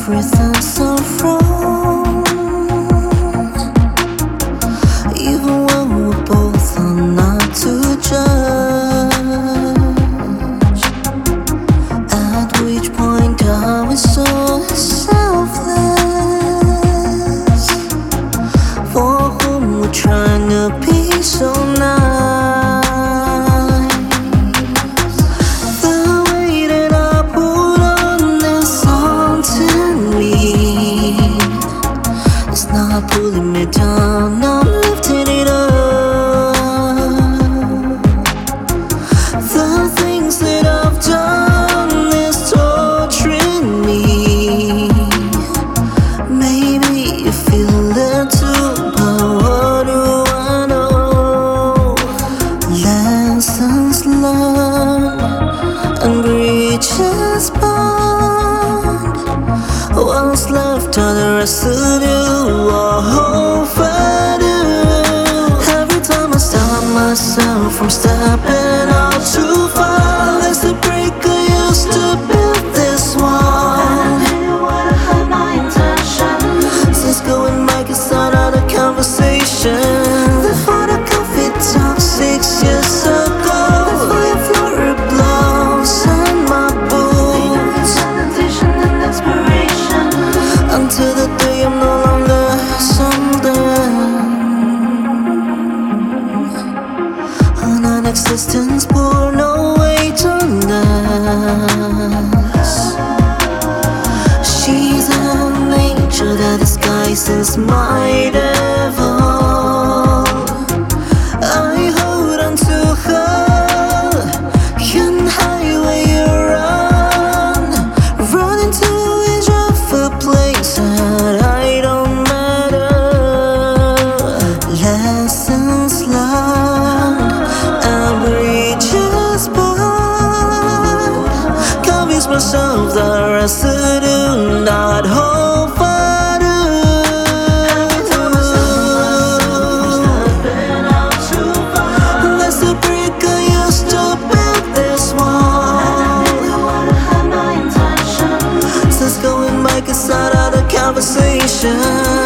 everything's so wrong. Even when we're both are not to judge, at which point are we so selfless? For whom we're trying to be so nice. The way that I put on this haunting me, it's not pulling me down, I'm lifting it up. The things that I've done is torturing me. Maybe you feel it too, but what do I know? Lessons learned and bridges burned. What's left are the residue of hope I do. Every time I stop myself from stepping out too far, there's the break I used to build this wall. Since going back inside of the conversation, the thought of coffee talk 6 years ago. The fire floor blows on my boots until the day I'm no longer something. An existence born no weight on this. She's a nature that disguises my devil. I hold on to her, can highway run into each of a place that I don't matter. Lessons learned and bridges burned. Convince myself that residue, not hope I do. That's the brick I used to build this wall. Since going back inside of the conversation,